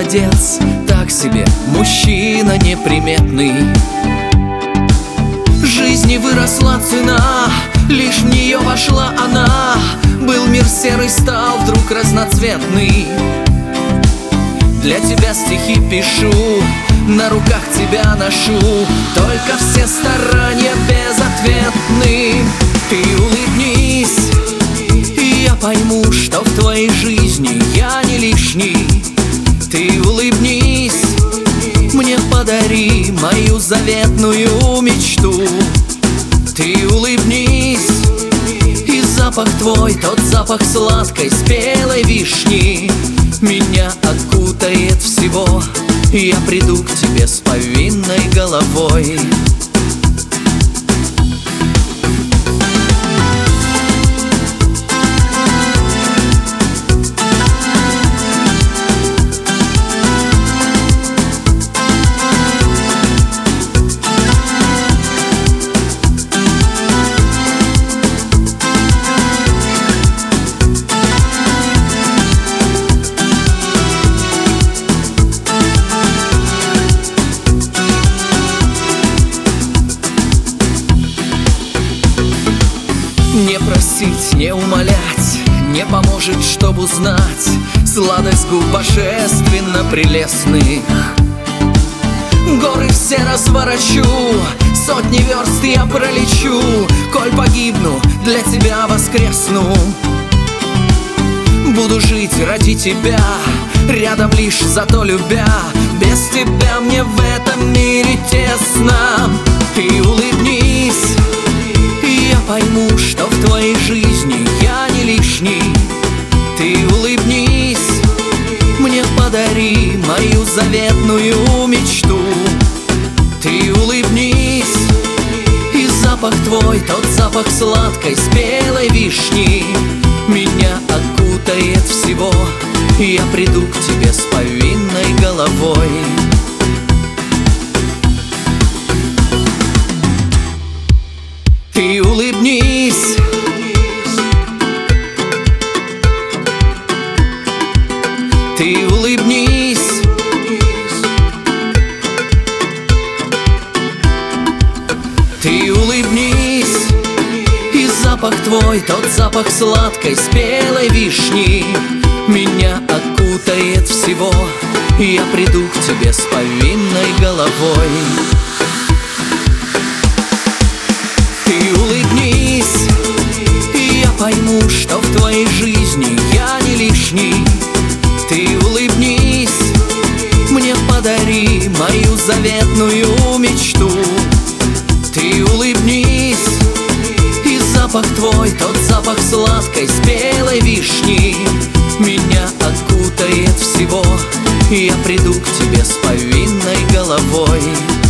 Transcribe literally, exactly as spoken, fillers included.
молодец, так себе мужчина неприметный. Жизни выросла цена, лишь в нее вошла она. Был мир серый, стал вдруг разноцветный. Для тебя стихи пишу, на руках тебя ношу, только все старания безответны. Ты улыбнись, и я пойму, что в твоей жизни я не лишний. Ты улыбнись, мне подари мою заветную мечту. Ты улыбнись, и запах твой, тот запах сладкой спелой вишни, меня окутает всего. Я приду к тебе с повинной головой. Не просить, не умолять не поможет, чтоб узнать сладость губ божественно прелестных. Горы все разворочу, сотни верст я пролечу, коль погибну, для тебя воскресну. Буду жить ради тебя, рядом лишь зато любя. Без тебя мне в этом мире тесно. Ты улыбнись, я пойму, что в твоей жизни я не лишний. Ты улыбнись, мне подари мою заветную мечту. Ты улыбнись, и запах твой, тот запах сладкой спелой вишни, меня окутает всего. Я приду к тебе с повинной головой. Ты улыбнись, ты улыбнись, ты улыбнись, и запах твой, тот запах сладкой спелой вишни, меня окутает всего. Я приду к тебе с повинной головой. Ты улыбнись, и я пойму, что в твоей жизни я не лишний. Ты улыбнись, мне подари мою заветную мечту. Ты улыбнись, и запах твой, тот запах сладкой спелой вишни, меня окутает всего. Я приду к тебе с повинной головой.